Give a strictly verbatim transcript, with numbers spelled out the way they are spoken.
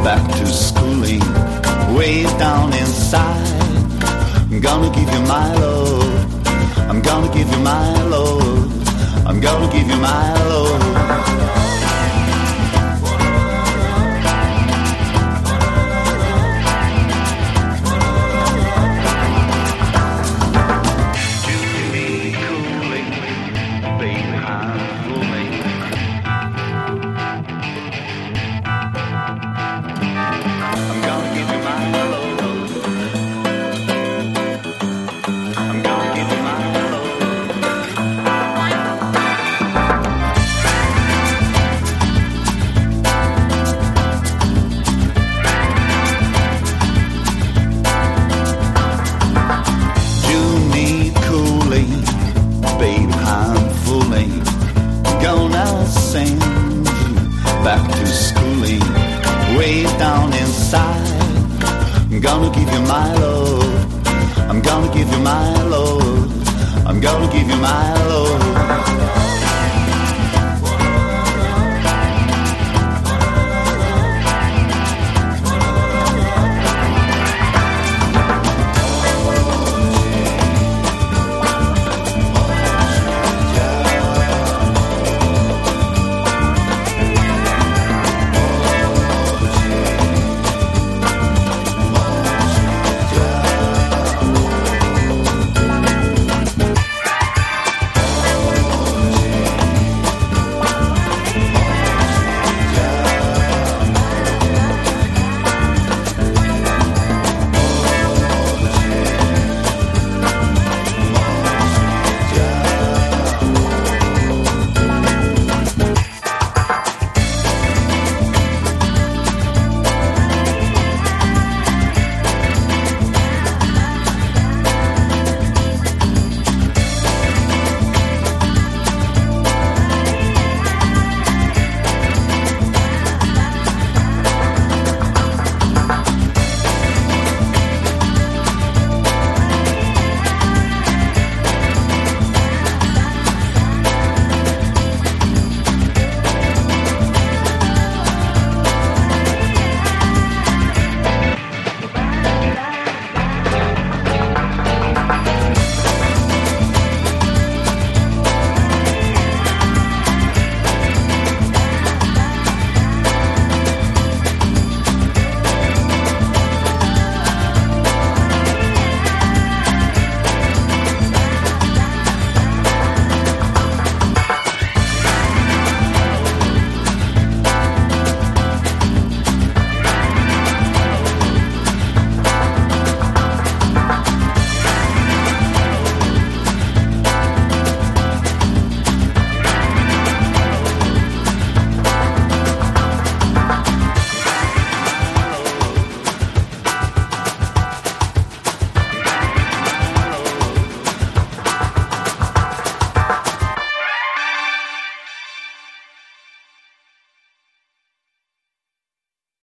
back to schooling, way down inside. I'm gonna give you my love, I'm gonna give you my love, I'm gonna give you my love. Back to schooling, way down inside. I'm gonna give you my love, I'm gonna give you my love, I'm gonna give you my love.